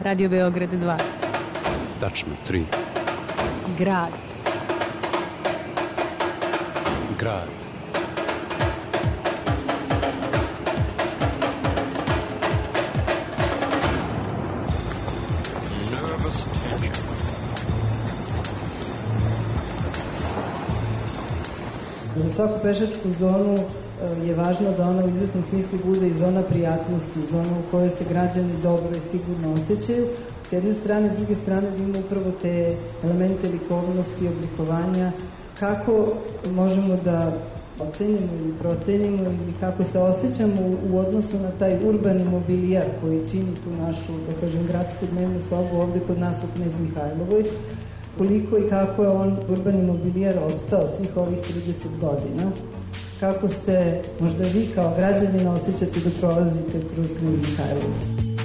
Radio Beograd 2. Tačno 3. Grad. Grad. Za svaku pešačku zonu je važno da ona u izvesnom smislu bude i zona prijatnosti, zona u kojoj se građani dobro i sigurno osjećaju. S jedne strane, s druge strane da ima upravo te elemente likovnosti i oblikovanja, kako možemo da ocenimo ili procenimo ili kako se osjećamo u odnosu na taj urbani mobilijar koji čini tu našu, da kažem, gradsku dnevnu sobu ovde kod nas u Knez Mihajlovoj, koliko i kako je on urbani mobilijar opstao svih ovih 30 godina. Kako se možda vi kao građanina osjećate da prolazite kroz Knez Mihajlovu?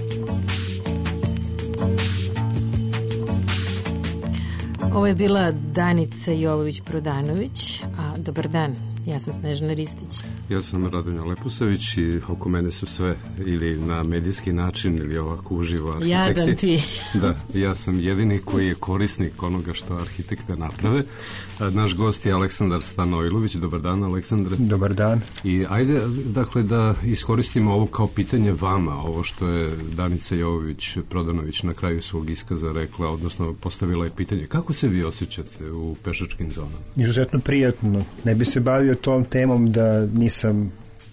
Ovo je bila Danica Jovović-Prodanović. Dobar dan, ja sam Snežana Ristić. Ja sam Radonja Lepusavić i oko mene su sve ili na medijski način ili ovako uživo arhitekti. Jadan ti. Da, ja sam jedini koji je korisnik onoga što arhitekte naprave. Naš gost je Aleksandar Stanojlović. Dobar dan, Aleksandre. Dobar dan. I ajde, dakle, da iskoristimo ovo kao pitanje vama, ovo što je Danica Jovović-Prodanović na kraju svog iskaza rekla, odnosno postavila je pitanje. Kako se vi osjećate u pešačkim zonama? Izuzetno prijatno. Ne bi se bavio tom temom da nisam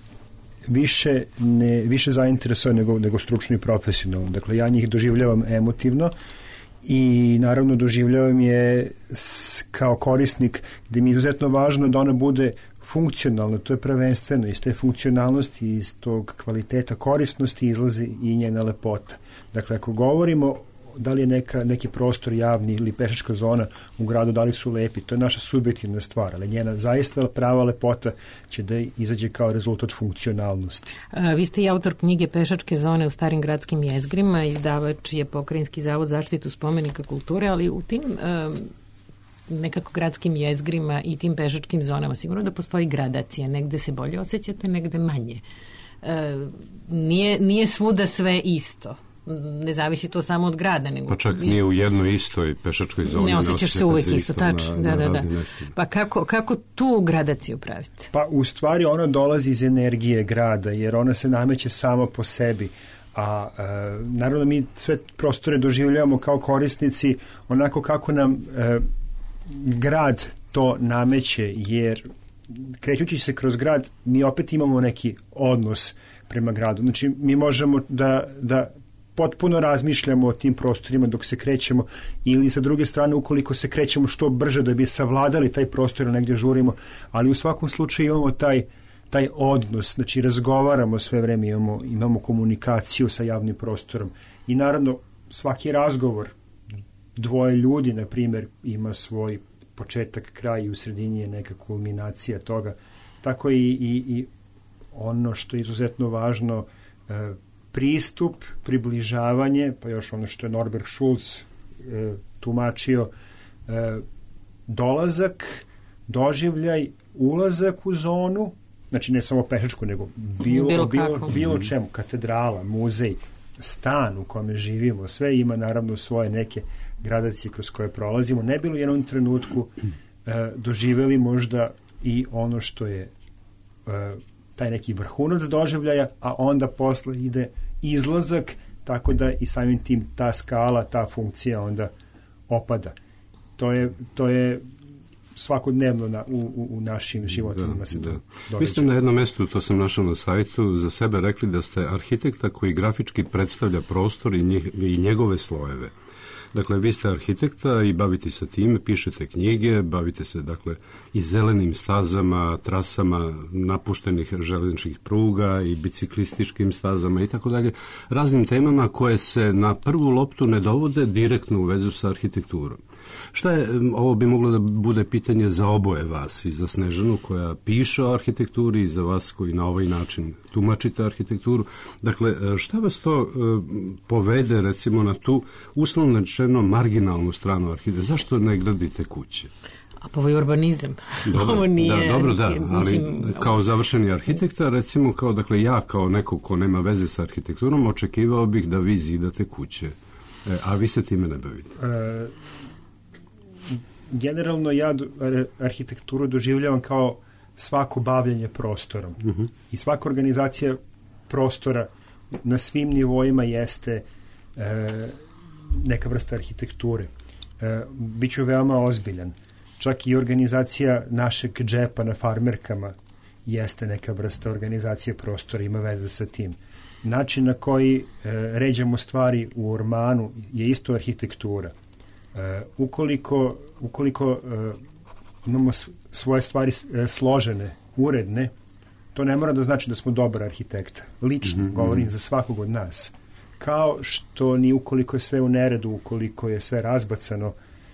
više zainteresovan nego stručno i profesionalno. Dakle, ja njih doživljavam emotivno i naravno doživljavam je kao korisnik gde mi je izuzetno važno da ona bude funkcionalna, to je prvenstveno iz te funkcionalnosti, iz tog kvaliteta korisnosti izlazi i njena lepota. Dakle, ako govorimo da li je neki prostor javni ili pešačka zona u gradu, da li su lepi, to je naša subjektivna stvar, ali njena zaista prava lepota će da izađe kao rezultat funkcionalnosti. Vi ste i autor knjige Pešačke zone u starim gradskim jezgrima, izdavač je Pokrajinski zavod zaštitu spomenika kulture, ali u tim nekako gradskim jezgrima i tim pešačkim zonama sigurno da postoji gradacija, negde se bolje osjećate, negde manje. Nije svuda sve isto. Ne zavisi to samo od grada. Nego pa čak nije u jednoj istoj pešačkoj zoni. Ne osjećaš se uvek isto, tačno. Da. Pa kako tu gradaciju pravite? Pa u stvari ona dolazi iz energije grada, jer ona se nameće sama po sebi. A naravno mi sve prostore doživljavamo kao korisnici onako kako nam grad to nameće, jer krećući se kroz grad mi opet imamo neki odnos prema gradu. Znači mi možemo da potpuno razmišljamo o tim prostorima dok se krećemo, ili sa druge strane ukoliko se krećemo što brže da bi savladali taj prostor, negdje žurimo, ali u svakom slučaju imamo taj odnos, znači razgovaramo sve vreme, imamo komunikaciju sa javnim prostorom i naravno svaki razgovor dvoje ljudi, na primjer, ima svoj početak, kraj i u sredini je neka kulminacija toga. Tako i ono što je izuzetno važno, pristup, približavanje, pa još ono što je Norbert Schulz tumačio, dolazak, doživljaj, ulazak u zonu, znači ne samo pešačku, nego bilo čemu, katedrala, muzej, stan u kome živimo, sve ima naravno svoje neke gradacije kroz koje prolazimo. Ne bilo u jednom trenutku doživeli možda i ono što je taj neki vrhunac doživljaja, a onda posle ide izlazak, tako da i samim tim ta skala, ta funkcija onda opada. To je svakodnevno u našim životima se događa. Vi ste na jednom mestu, to sam našao na sajtu, za sebe rekli da ste arhitekta koji grafički predstavlja prostor i njegove slojeve. Dakle, vi ste arhitekta i bavite se time, pišete knjige, bavite se, dakle, i zelenim stazama, trasama napuštenih železničkih pruga i biciklističkim stazama i tako dalje, raznim temama koje se na prvu loptu ne dovode direktno u vezu sa arhitekturom. Šta je, ovo bi moglo da bude pitanje za oboje vas, i za Snežanu koja piše o arhitekturi i za vas koji na ovaj način tumačite arhitekturu. Dakle, šta vas to povede recimo na tu uslovno rečeno marginalnu stranu arhitekture? Zašto ne gradite kuće? A pa ovo je urbanizam. Ovo nije... Dobro, ali kao završeni arhitekta, recimo, dakle, ja kao neko ko nema veze sa arhitekturom, očekivao bih da vi zidate kuće. A vi se time ne bavite? Generalno ja arhitekturu doživljavam kao svako bavljenje prostorom. I svaka organizacija prostora na svim nivoima jeste neka vrsta arhitekture. Biću veoma ozbiljan. Čak i organizacija našeg džepa na farmerkama jeste neka vrsta organizacije prostora, ima veze sa tim. Način na koji ređamo stvari u ormanu je isto arhitektura. Ukoliko imamo svoje stvari složene, uredne, to ne mora da znači da smo dobar arhitekta. Lično, govorim za svakog od nas. Kao što ni ukoliko je sve u neredu, ukoliko je sve razbacano,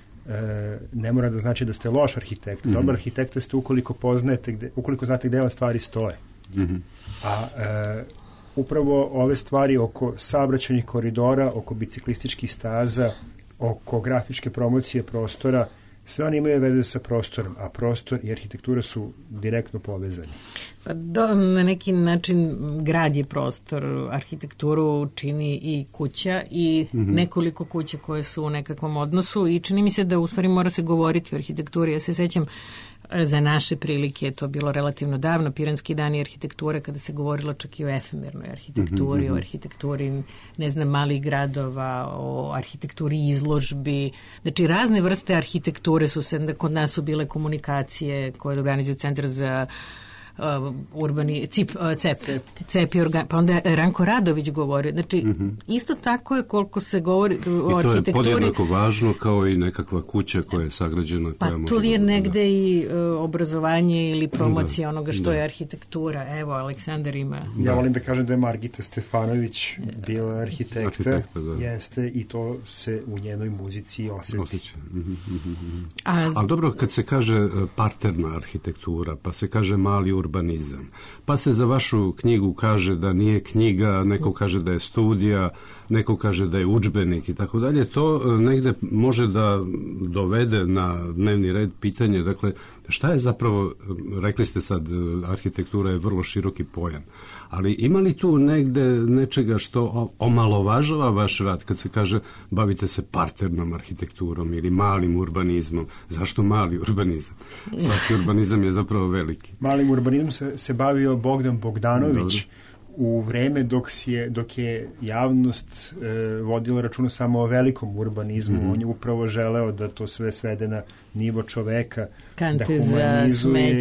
ne mora da znači da ste loš arhitekt. Dobar arhitekta ste ukoliko znate gde vam stvari stoje. A upravo ove stvari oko saobraćajnih koridora, oko biciklističkih staza, oko grafičke promocije prostora, sve one imaju veze sa prostorom, a prostor i arhitektura su direktno povezani. Pa na neki način grad je prostor, arhitekturu čini i kuća i nekoliko kuća koje su u nekakvom odnosu i čini mi se da u stvari mora se govoriti o arhitekturi. Ja se sećam za naše prilike, to bilo relativno davno, Piranski dani arhitekture, kada se govorilo čak i o efemernoj arhitekturi, o arhitekturi, ne znam, malih gradova, o arhitekturi izložbi. Znači, razne vrste arhitekture su se, kod nas su bile komunikacije koje organizuju Centar za urbani CEP pa onda je Ranko Radović govorio. Znači, isto tako je koliko se govori o arhitekturi. I to je podjednako važno kao i nekakva kuća koja je sagrađena. Pa tu je negde i obrazovanje ili promocija onoga što je arhitektura. Evo, Aleksandar ima... Ja volim da kažem da je Margita Stefanović bila arhitekta, jeste, i to se u njenoj muzici osjeti. Ali dobro, kad se kaže parterna arhitektura, pa se kaže mali urbanizam. Pa se za vašu knjigu kaže da nije knjiga, neko kaže da je studija, neko kaže da je udžbenik i tako dalje. To negde može da dovede na dnevni red pitanje. Dakle, šta je zapravo, rekli ste sad, arhitektura je vrlo široki pojam, ali ima li tu negde nečega što omalovažava vaš rad kad se kaže bavite se parternom arhitekturom ili malim urbanizmom? Zašto mali urbanizam? Svaki urbanizam je zapravo veliki. Malim urbanizmom se bavio Bogdan Bogdanović u vreme dok je javnost vodila računa samo o velikom urbanizmu. On je upravo želeo da to sve svede na nivo čoveka, kante da humanizuje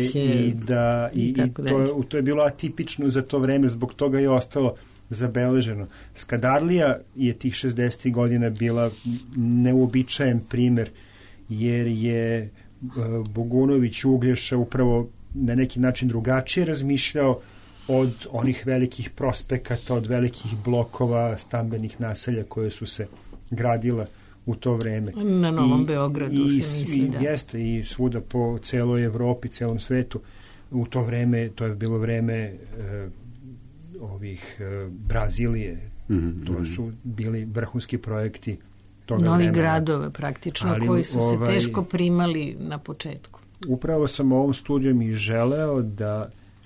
i to je bilo atipično za to vreme, zbog toga je ostalo zabeleženo. Skadarlija je tih 60. godina bila neuobičajen primer, jer je Bogunović Uglješa upravo na neki način drugačije razmišljao od onih velikih prospekata, od velikih blokova, stambenih naselja koje su se gradila u to vreme. Na Novom Beogradu se misli, da. Jeste, i svuda po celoj Evropi, celom svetu. U to vreme, to je bilo vreme Brazilije. To su bili vrhunski projekti toga vremena. Novi gradove praktično, koji su se teško primali na početku. Upravo sam ovom studijom i želeo da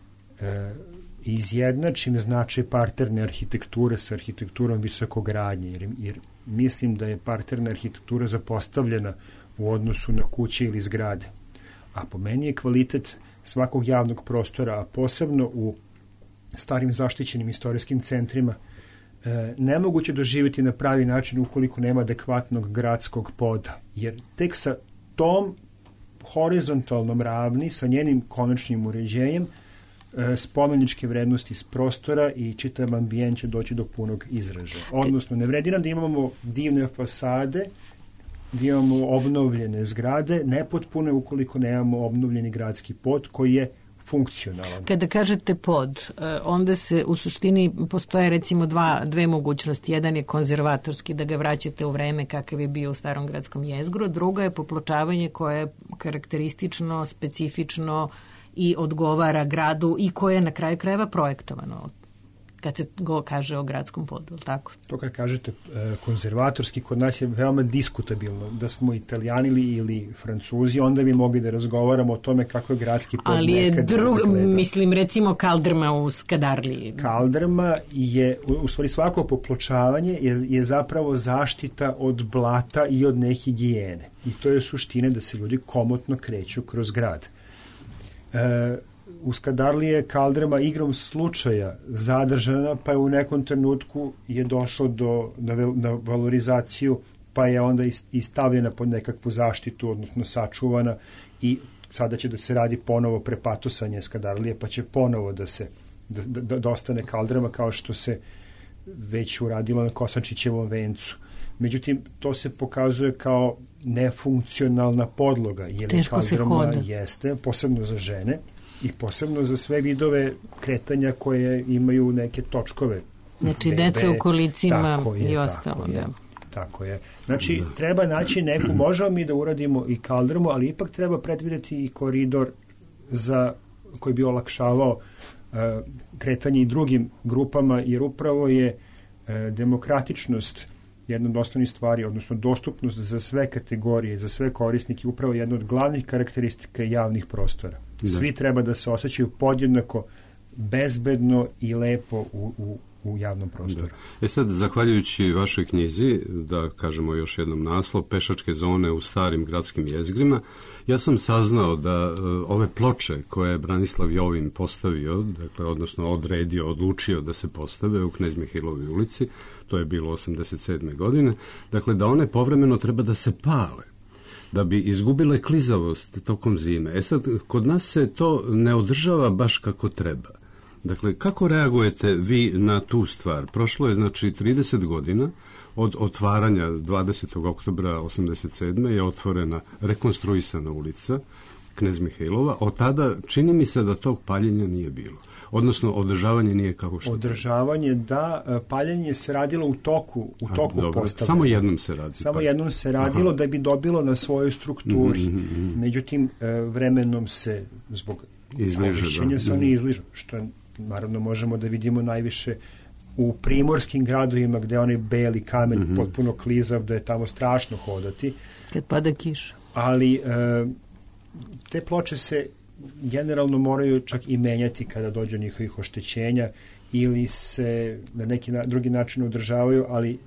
izjednačim značaj parterne arhitekture sa arhitekturom visokogradnje, jer mislim da je parterna arhitektura zapostavljena u odnosu na kuće ili zgrade. A po meni je kvalitet svakog javnog prostora, a posebno u starim zaštićenim istorijskim centrima, nemoguće doživjeti na pravi način ukoliko nema adekvatnog gradskog poda. Jer tek sa tom horizontalnom ravni, sa njenim konačnim uređenjem, spomeničke vrednosti iz prostora i čitav ambijent će doći do punog izražaja. Odnosno, ne vredi nam da imamo divne fasade, da imamo obnovljene zgrade, nepotpune ukoliko nemamo obnovljeni gradski pod koji je funkcionalan. Kada kažete pod, onda se u suštini postoje recimo dve mogućnosti. Jedan je konzervatorski, da ga vraćate u vreme kakav je bio u starom gradskom jezgru. Druga je popločavanje koje je karakteristično, specifično i odgovara gradu i koje je na kraju krajeva projektovano. kad se kaže o gradskom podu, tako? To kad kažete konzervatorski, kod nas je veoma diskutabilno. Da smo Italijani ili Francuzi, onda bi mogli da razgovaramo o tome kako je gradski pod ali je nekad izgleda. Mislim, recimo kaldrma u Skadarliji. Kaldrma je, u stvari svako popločavanje je zapravo zaštita od blata i od nehigijene. I to je suština da se ljudi komotno kreću kroz grad. U Skadarliji je kaldrma igrom slučaja zadržana, pa je u nekom trenutku je došlo na valorizaciju, pa je onda i stavljena pod nekakvu zaštitu, odnosno sačuvana, i sada će da se radi ponovo prepatosanje Skadarlije, pa će ponovo da ostane kaldrma, kao što se već uradilo na Kosančićevom vencu. Međutim, to se pokazuje kao nefunkcionalna podloga, jer teško se hoda. Jeste, posebno za žene i posebno za sve vidove kretanja koje imaju neke točkove. Znači, deca u kolicima i ostalo. Tako je. Znači, treba naći neku, možemo mi da uradimo i kaldrmu, ali ipak treba predvidjeti i koridor koji bi olakšavao kretanje i drugim grupama, jer upravo je demokratičnost jedna od osnovnih stvari, odnosno dostupnost za sve kategorije, za sve korisnike, upravo jedna od glavnih karakteristika javnih prostora. Da. Svi treba da se osjećaju podjednako bezbedno i lepo u javnom prostoru. Da. Sad, zahvaljujući vašoj knjizi, da kažemo još jednom naslov, Pešačke zone u starim gradskim jezgrima, ja sam saznao da ove ploče koje je Branislav Jovin postavio, dakle, odnosno odlučio da se postave u Knez Mihailovoj ulici, to je bilo 87. godine, dakle, da one povremeno treba da se pale, da bi izgubile klizavost tokom zime. Sad, kod nas se to ne održava baš kako treba. Dakle, kako reagujete vi na tu stvar? Prošlo je, znači, 30 godina od otvaranja 20. oktobra 87. je otvorena, rekonstruisana ulica Knez Mihailova. Od tada čini mi se da tog paljenja nije bilo. Odnosno, održavanje nije kako što... Održavanje, da, paljenje se radilo u toku postavljanja. Samo jednom se radi. Samo jednom se radilo. Aha. Da bi dobilo na svojoj strukturi. Međutim, vremenom se, zbog korišćenja, se oni izližu, što je, naravno, možemo da vidimo najviše u primorskim gradovima, gde onaj beli kamen potpuno klizav, da je tamo strašno hodati. Kad pada kiša. Ali te ploče se generalno moraju čak i menjati kada dođe njihovih oštećenja ili se na neki drugi način održavaju, ali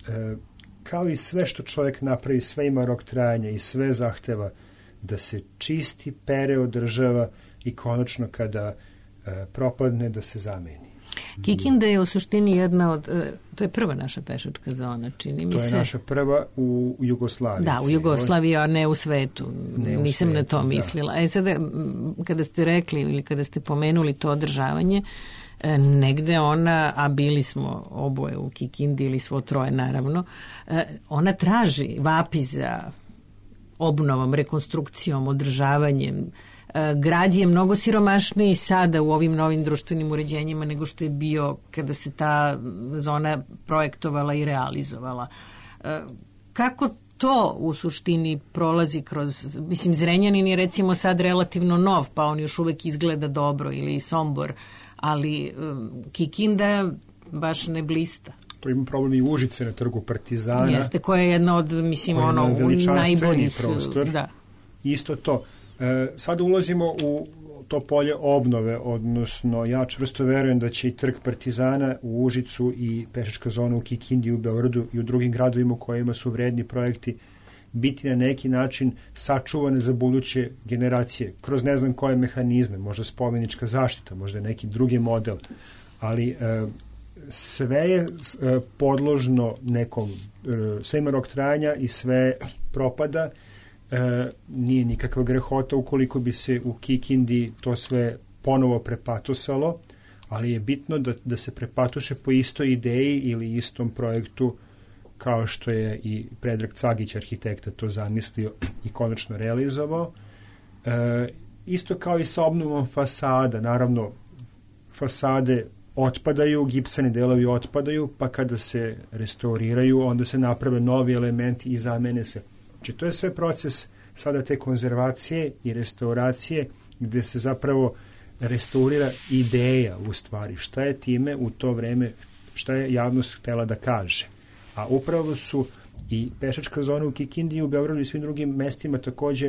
kao i sve što čovjek napravi, sve ima rok trajanja i sve zahteva da se čisti, pere, održava i konačno kada propadne da se zameni. Kikinda je u suštini jedna od, to je prva naša pešačka zona, čini mi se. To je naša prva u Jugoslaviji. Da, u Jugoslaviji, a ne u svetu. Nisam na to mislila. Sada, kada ste rekli ili kada ste pomenuli to održavanje, negde ona, a bili smo oboje u Kikindi ili svo troje naravno, ona traži, vapi za obnovom, rekonstrukcijom, održavanjem. Grad je mnogo siromašniji sada u ovim novim društvenim uređenjima nego što je bio kada se ta zona projektovala i realizovala. Kako to u suštini prolazi kroz, mislim, Zrenjanin je recimo sad relativno nov, pa on još uvek izgleda dobro, ili Sombor, ali Kikinda baš ne blista. To ima problem i Užice na trgu Partizana. Jeste, koja je jedna od, mislim, najboljih prostor. Da. Isto to. Sada ulazimo u to polje obnove, odnosno ja čvrsto verujem da će i trg Partizana u Užicu i pešačka zona u Kikindi, u Beogradu i u drugim gradovima u kojima su vredni projekti biti na neki način sačuvane za buduće generacije, kroz ne znam koje mehanizme, možda spomenička zaštita, možda neki drugi model, ali sve je podložno nekom, sve ima rok trajanja i sve propada. Nije nikakva grehota ukoliko bi se u Kikindi to sve ponovo prepatosalo, ali je bitno da se prepatoše po istoj ideji ili istom projektu kao što je i Predrag Cagić, arhitekta, to zamislio i konačno realizovao. Isto kao i sa obnovom fasada, naravno fasade otpadaju, gipsani delovi otpadaju, pa kada se restauriraju, onda se naprave novi elementi i zamene se. Znači, to je sve proces sada te konzervacije i restauracije gde se zapravo restaurira ideja u stvari, šta je time u to vreme, šta je javnost htela da kaže. A upravo su i pešačka zona u Kikindi, u Beogradu i svim drugim mestima takođe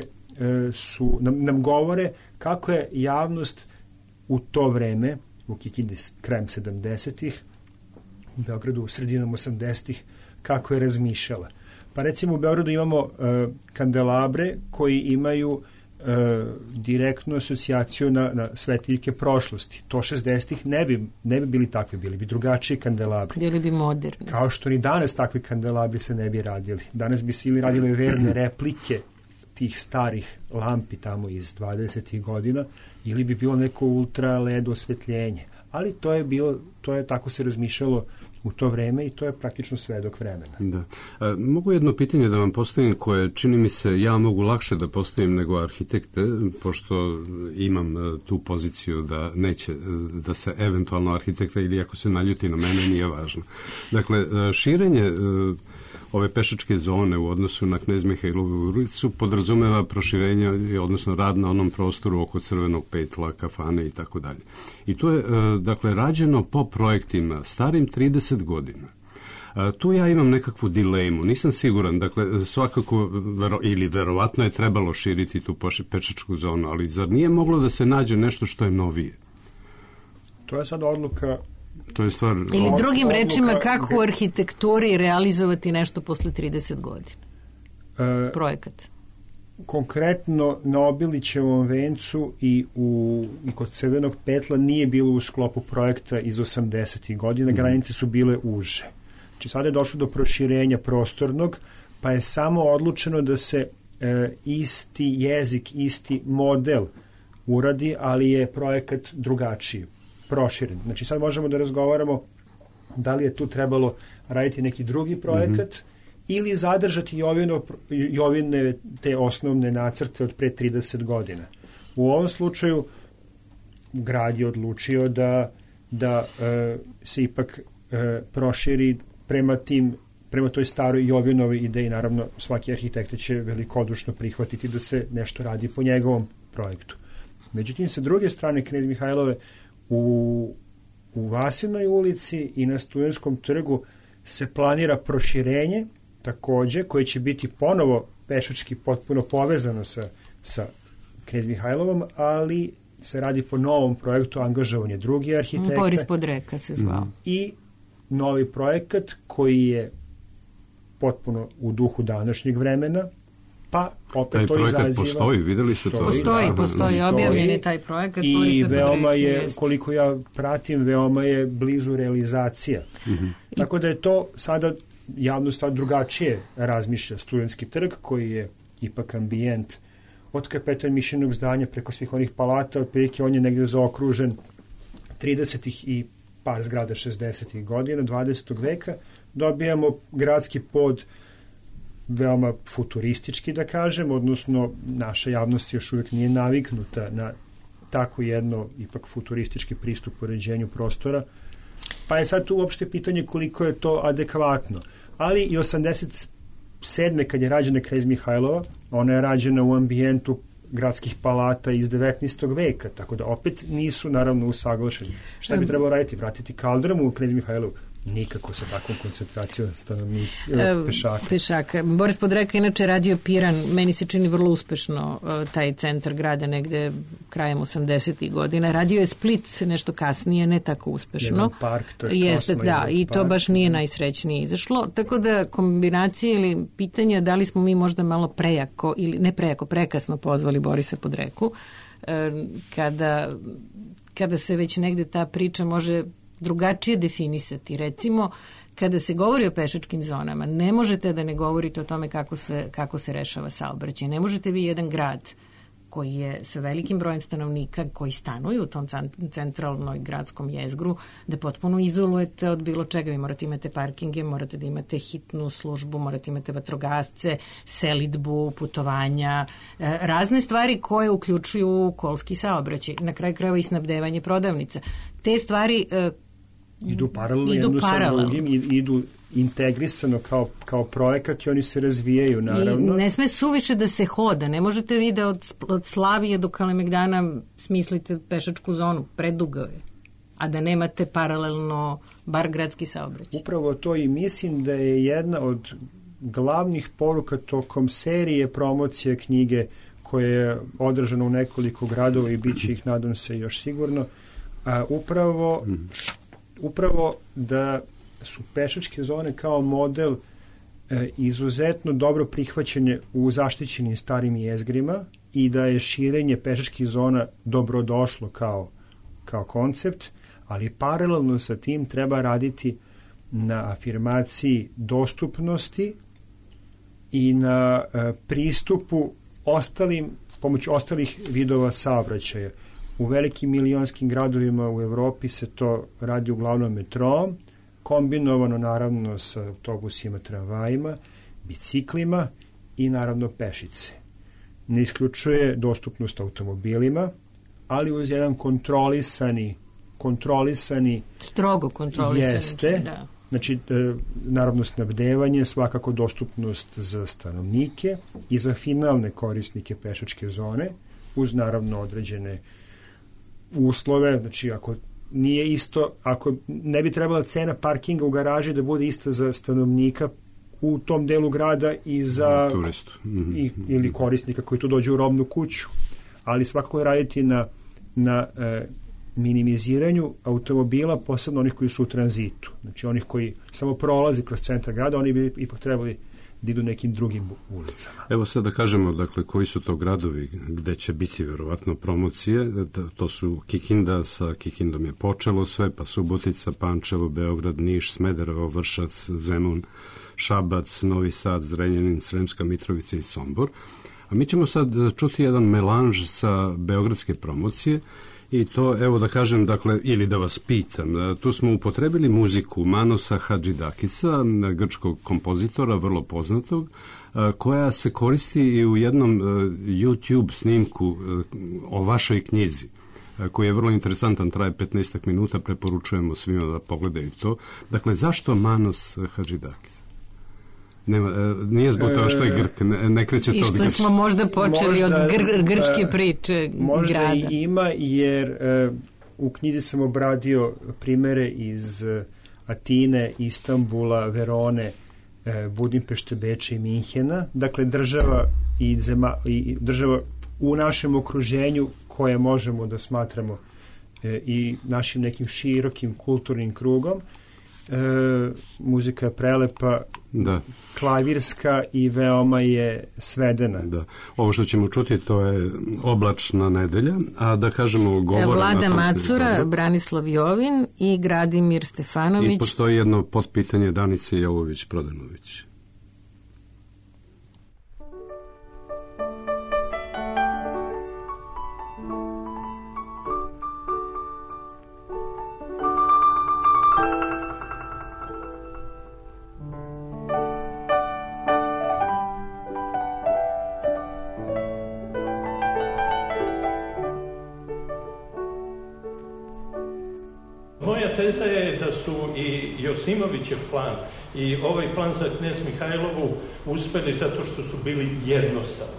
nam govore kako je javnost u to vreme, u Kikindi krajem 70-ih, u Beogradu u sredinom 80-ih, kako je razmišljala. Pa recimo u Beogradu imamo kandelabre koji imaju direktnu asocijaciju na svetiljke prošlosti. To 60-ih ne bi bili takvi, bili bi drugačiji kandelabri. Bili bi moderni. Kao što ni danas takvi kandelabri se ne bi radili. Danas bi se ili radile verne replike tih starih lampi tamo iz 20. godina, ili bi bilo neko ultra LED osvetljenje. Ali to je tako se razmišljalo u to vreme i to je praktično svedok vremena. Da. Mogu jedno pitanje da vam postavim koje čini mi se ja mogu lakše da postavim nego arhitekte, pošto imam tu poziciju da neće da se eventualno arhitekta ili ako se naljuti na mene nije važno. Dakle, širenje ove pešačke zone u odnosu na Knez Mihailovu ulicu podrazumeva proširenje, odnosno rad na onom prostoru oko Crvenog petla, kafane i tako dalje. I to je, dakle, rađeno po projektima starim 30 godina. Tu ja imam nekakvu dilemu, nisam siguran, dakle, svakako, ili verovatno je trebalo širiti tu pešačku zonu, ali zar nije moglo da se nađe nešto što je novije? To je sad odluka. To je stvar... Ili drugim rečima, kako u arhitekturi realizovati nešto posle 30 godina? Projekat. Konkretno na Obilićevom vencu i kod Crvenog petla nije bilo u sklopu projekta iz 80. godina, granice su bile uže. Znači sada je došlo do proširenja prostornog, pa je samo odlučeno da se isti jezik, isti model uradi, ali je projekat drugačiji, proširen. Znači sad možemo da razgovaramo da li je tu trebalo raditi neki drugi projekat ili zadržati Jovine te osnovne nacrte od pre 30 godina. U ovom slučaju grad je odlučio da se ipak proširi prema toj staroj Jovinovoj ideji. Naravno, svaki arhitekta će velikodušno prihvatiti da se nešto radi po njegovom projektu. Međutim, sa druge strane Knez Mihailove u Vasinoj ulici i na Studentskom trgu se planira proširenje takođe, koje će biti ponovo pešački potpuno povezano sa Knez Mihailovom, ali se radi po novom projektu, angažovanje drugi arhitekta. Boris Podreka se zvao. I novi projekat koji je potpuno u duhu današnjeg vremena, pa opet taj to izaziva... Taj projekat postoji, videli ste to? Postoji, objavljen je taj projekat. I veoma je, koliko ja pratim, veoma je blizu realizacija. Tako da je to sada javnost sad drugačije razmišlja. Studentski trg, koji je ipak ambijent od Kapetan Mišljenog zdanja preko svih onih palata, otprilike on je negde zaokružen 30. i par zgrada 60. godina 20. veka. Dobijamo gradski pod veoma futuristički, da kažem, odnosno naša javnost još uvijek nije naviknuta na tako jedno ipak futuristički pristup uređenju prostora. Pa je sad tu uopšte pitanje koliko je to adekvatno. Ali i 87. kad je rađena Knez Mihailova, ona je rađena u ambijentu gradskih palata iz 19. veka, tako da opet nisu naravno usaglašeni. Šta bi trebalo raditi? Vratiti kaldrmu u Knez Mihailovu? Nikako sa takvom koncentracijom pešaka. Boris Podreka inače radio Piran, meni se čini vrlo uspešno taj centar grada negde krajem 80. godina. Radio je Split nešto kasnije, ne tako uspešno. Jedan park, to je jeste, da, i to baš nije najsrećnije izašlo. Tako da kombinacije ili pitanja da li smo mi možda malo prejako ili ne prejako, prekasno pozvali Borisa Podreku, kada se već negde ta priča može drugačije definisati. Recimo, kada se govori o pešačkim zonama, ne možete da ne govorite o tome kako se rešava saobraćaj. Ne možete vi jedan grad koji je sa velikim brojem stanovnika koji stanuju u tom centralnoj gradskom jezgru, da potpuno izolujete od bilo čega. Vi morate imate parkinge, morate da imate hitnu službu, morate imate vatrogasce, selidbu, putovanja, razne stvari koje uključuju kolski saobraćaj. Na kraju krajeva i snabdevanje prodavnica. Te stvari idu paralelno jedno sa drugim, idu integrisano kao projekat i oni se razvijaju, naravno. I ne sme suviše da se hoda. Ne možete vi da od Slavije do Kalemegdana smislite pešačku zonu. Predugo je. A da nemate paralelno bar gradski saobraćaj. Upravo to i mislim da je jedna od glavnih poruka tokom serije promocije knjige koje je održano u nekoliko gradova i bit će ih, nadam se, još sigurno. Upravo da su pešačke zone kao model izuzetno dobro prihvaćene u zaštićenim starim jezgrima i da je širenje pešačkih zona dobrodošlo kao koncept, ali paralelno sa tim treba raditi na afirmaciji dostupnosti i na pristupu pomoću ostalih vidova saobraćaja. U velikim milionskim gradovima u Evropi se to radi uglavnom metrom, kombinovano naravno sa autobusima, tramvajima, biciklima i naravno pešice. Ne isključuje dostupnost automobilima, ali uz jedan kontrolisani strogo kontrolisani jeste, da. Znači naravno snabdevanje, svakako dostupnost za stanovnike i za finalne korisnike pešačke zone, uz naravno određene uslove. Znači ako nije isto, ako ne bi trebala cena parkinga u garaži da bude ista za stanovnika u tom delu grada i za turistu ili korisnika koji tu dođe u robnu kuću, ali svakako raditi na minimiziranju automobila, posebno onih koji su u tranzitu. Znači onih koji samo prolaze kroz centar grada, oni bi ipak trebali da idu nekim drugim ulicama. Evo sad da kažemo, dakle, koji su to gradovi gde će biti verovatno promocije. To su Kikinda, sa Kikindom je počelo sve, pa Subotica, Pančevo, Beograd, Niš, Smederevo, Vršac, Zemun, Šabac, Novi Sad, Zrenjanin, Sremska Mitrovica i Sombor. A mi ćemo sad čuti jedan melanž sa beogradske promocije. I to, evo da kažem, dakle, ili da vas pitam, tu smo upotrebili muziku Manosa Hadžidakisa, grčkog kompozitora, vrlo poznatog, koja se koristi i u jednom YouTube snimku o vašoj knjizi, koji je vrlo interesantan, traje 15 minuta, preporučujemo svima da pogledaju to. Dakle, zašto Manos Hadžidakis? Nije zbog toga što je Grk, ne kreće to od Grčke. I što smo možda počeli od grčke priče možda grada. Možda i ima, jer u knjizi sam obradio primere iz Atine, Istanbula, Verone, Budimpešte, Beča i Minhena. Dakle, država u našem okruženju koje možemo da smatramo i našim nekim širokim kulturnim krugom. Muzika je prelepa, da. Klavirska i veoma je svedena. Da. Ovo što ćemo čuti, to je Oblačna nedelja, a da kažemo govore... Vlada Macura, Branislav Jovin i Gradimir Stefanović. I postoji jedno potpitanje Danice Jovović-Prodanović. Teza je da su i Josimovićev plan i ovaj plan za Knez Mihajlovu uspeli zato što su bili jednostavni.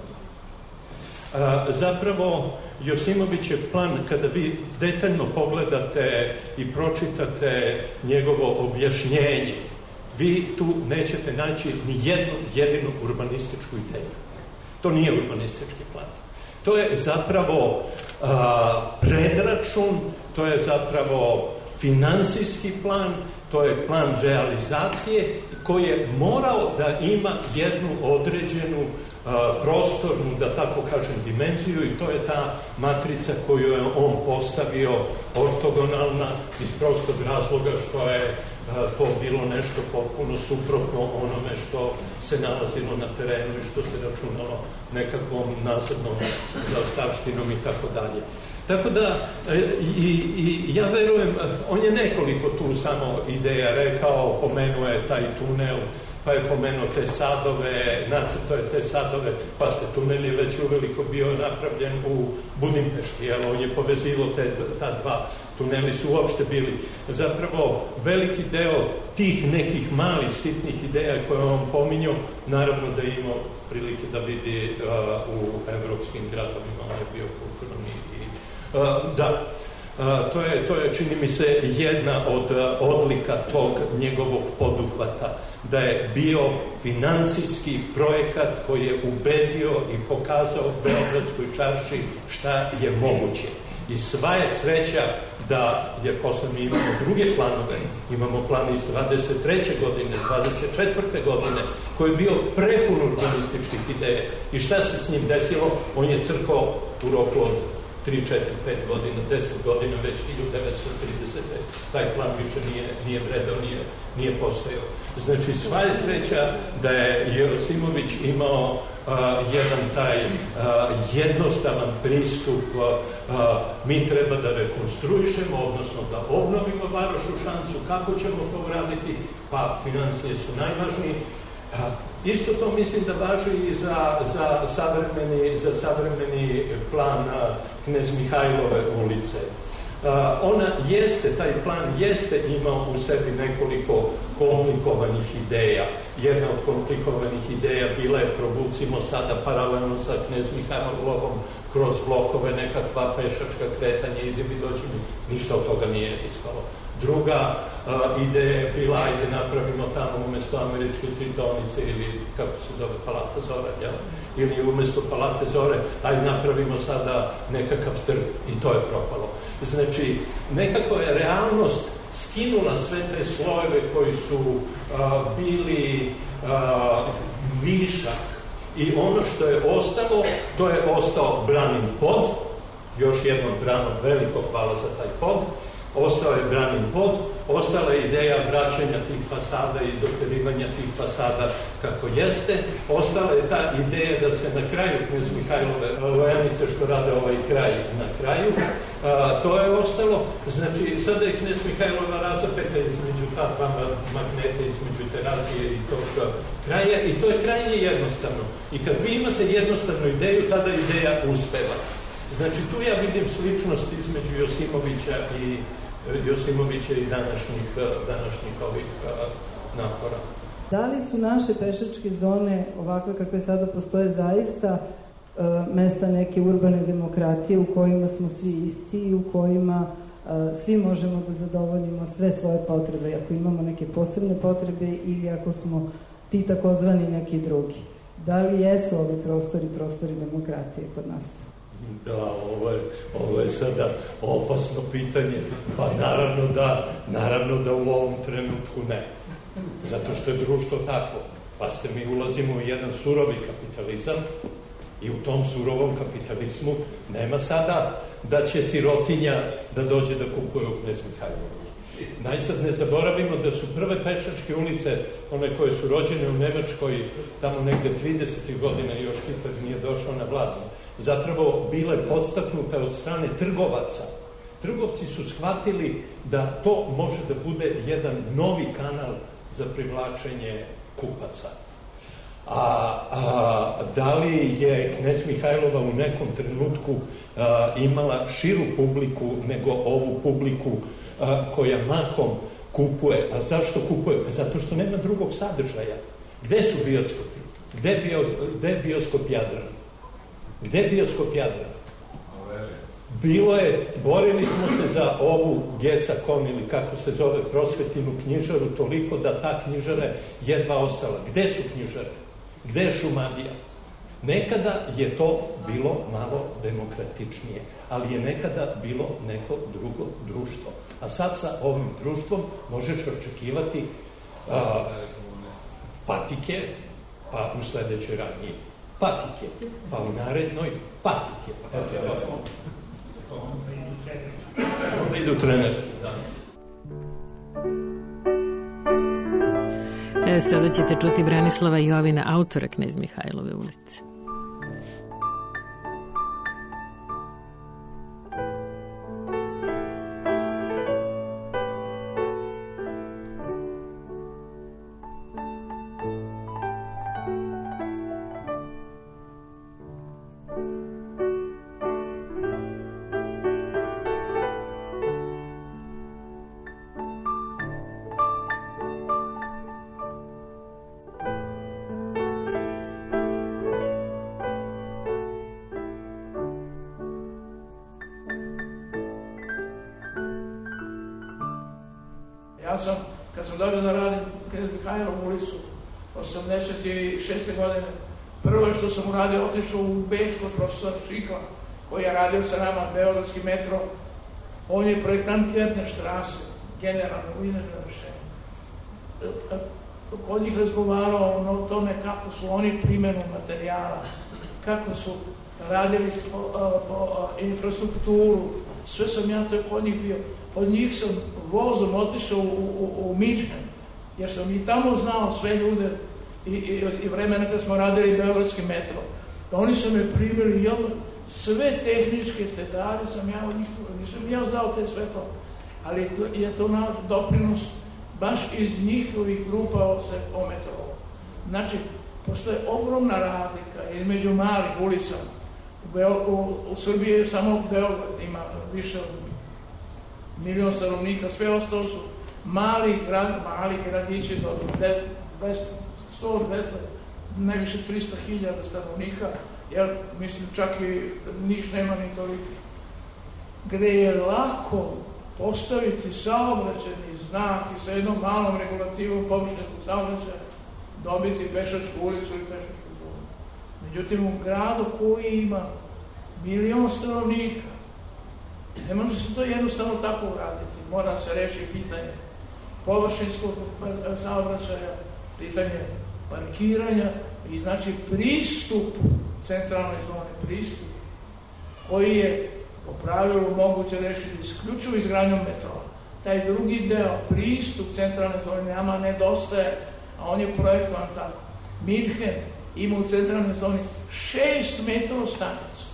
Zapravo, Josimovićev plan, kada vi detaljno pogledate i pročitate njegovo objašnjenje, vi tu nećete naći ni jednu jedinu urbanističku ideju. To nije urbanistički plan. To je zapravo predračun, to je zapravo finansijski plan, to je plan realizacije koji je morao da ima jednu određenu prostornu, da tako kažem, dimenziju, i to je ta matrica koju je on postavio ortogonalna iz prostog razloga što je to bilo nešto potpuno suprotno onome što se nalazilo na terenu i što se računalo nekakvom nazadnom zaostavštinom i tako dalje. Tako da, i ja verujem, on je nekoliko tu samo ideja rekao, pomenuo je taj tunel pa je pomenuo te sadove, nacrtao je te sadove, pa ste tunel je već uveliko bio napravljen u Budimpešti, on je povezivao ta dva. Tuneli su uopšte bili. Zapravo, veliki deo tih nekih malih, sitnih ideja koje on pominjao, naravno da je imao prilike da vidi u evropskim gradovima, on je bio kulturni i to je, čini mi se, jedna od odlika tog njegovog poduhvata, da je bio finansijski projekat koji je ubedio i pokazao Beogradskoj čarši šta je moguće. I sva je sreća da je posle mi imamo druge planove, imamo plan iz 23. godine, 24. godine, koji je bio prepun urbanističkih ideja. I šta se s njim desilo? On je crkao u roku od 3, 4, 5 godina, 10 godina, već 1930. Taj plan više nije vredao, nije postojao. Znači, sva je sreća da je Jerosimović imao jedan taj jednostavan pristup, mi treba da rekonstruišemo, odnosno da obnovimo Varoš Šušancu, kako ćemo to uraditi, pa financije su najvažniji. Isto to mislim da važi i za savremeni plan Knez Mihajlove ulice. Taj plan jeste imao u sebi nekoliko komplikovanih ideja. Jedna od komplikovanih ideja bila je, provucimo sada paralelno sa Knez Mihajlovom, kroz blokove nekakva pešačka kretanja i gdje bi dođemo, ništa od toga nije ispalo. Druga ideja je bila, ajde napravimo tamo umjesto američke tritonice ili kako se zove Palata Zora, ili umjesto Palate Zore, ajde napravimo sada nekakav trg i to je propalo. Znači, nekako je realnost skinula sve te slojeve koji su bili višak i ono što je ostalo, to je ostao Branin pod, još jednom Branom veliko hvala za taj pod, ostao je Branin pod, ostala je ideja vraćanja tih fasada i doterivanja tih fasada kako jeste, ostala je ta ideja da se na kraju Knez Mihajlove lojanice što rade ovaj kraj na kraju, to je ostalo. Znači, sada je Knez Mihajlova razapeta između ta dva magneta, između Terazije i tog kraja i to je krajnje jednostavno. I kad vi imate jednostavnu ideju, tada ideja uspeva. Znači, tu ja vidim sličnost između Josimovića i današnjih ovih napora. Da li su naše pešačke zone, ovakve kakve sada postoje, zaista mesta neke urbane demokratije u kojima smo svi isti i u kojima svi možemo da zadovoljimo sve svoje potrebe, ako imamo neke posebne potrebe ili ako smo ti takozvani neki drugi? Da li jesu ovi prostori demokratije kod nas? Da, ovo je sada opasno pitanje. Pa naravno da u ovom trenutku ne. Zato što je društvo takvo. Pa mi ulazimo u jedan surovi kapitalizam i u tom surovom kapitalizmu nema sada da će sirotinja da dođe da kupuje u Knez Mihajlovu. Najsad ne zaboravimo da su prve pešačke ulice, one koje su rođene u Nemačkoj, tamo negde 30. godina, još Hitler nije došao na vlast, zapravo bile podstaknute od strane trgovaca. Trgovci su shvatili da to može da bude jedan novi kanal za privlačenje kupaca. Da li je Knez Mihajlova u nekom trenutku imala širu publiku nego ovu publiku koja mahom kupuje? A zašto kupuje? Zato što nema drugog sadržaja. Gde su bioskopi? Gde je bioskop Jadran? Gde je bioskop Jadran? Bilo je, borili smo se za ovu Gecakon ili kako se zove prosvetinu knjižaru toliko da ta knjižara jedva ostala. Gde su knjižare? Gde je Šumadija? Nekada je to bilo malo demokratičnije, ali je nekada bilo neko drugo društvo. A sad sa ovim društvom možeš očekivati patike, pa u sledećoj radnji patike, pa u narednoj patike. Onda idu treneri. Sada ćete čuti Branislava Jovina, autora Knez Mihajlove ulice. Kad sam dobio da radim Knez Mihajlovu ulicu 86. godine, prvo što sam uradio, otišao u Beč kod profesora Čikla, koji je radio sa nama Beogradski metro. On je projektant Kjertner štrase, generalno u inače rešenje. Kod njih razgovarao o tome kako su oni primjenu materijala, kako su radili infrastrukturu, sve sam ja to kod njih bio. Od njih sam vozom otišao u Minhen, jer sam i tamo znao sve ljude i vremena kad smo radili Beogradski metro. Oni su me primili i sve tehničke detalje sam ja od njih, nisam ja znao te sve to, ali je to naš doprinos baš iz njihovih grupa se ometalo. Znači, postoje ogromna razlika između malih ulica. U Srbiji je samo Beograd, ima više od 1 milion stanovnika, sve ostalo su mali gradići do 100, 200, najviše 300.000 stanovnika, jer mislim čak i Niš nema ni toliko. Gde je lako postaviti saobraćajni znak i sa jednom malom regulativom površinskog saobraćaja dobiti pešačku ulicu i pešačku zonu. Međutim, u gradu koji ima 1 milion stanovnika, ne može se to jednostavno tako uraditi. Mora se rešiti pitanje površinskog saobraćaja, pitanje parkiranja i znači pristup centralnoj zoni, pristup koji je po pravilu moguće rešiti isključivo izgradnjom metroa. Taj drugi deo, pristup centralnoj zoni, nama nedostaje, a on je projektovan tako. Minhen ima u centralnoj zoni 6 metro stanica.